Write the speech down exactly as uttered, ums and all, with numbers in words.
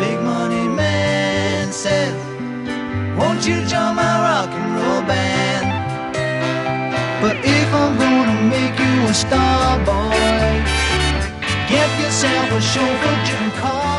big money man said, won't you join my rock and roll band? But if I'm gonna make you a star, boy, get yourself a chauffeur, Jim Car.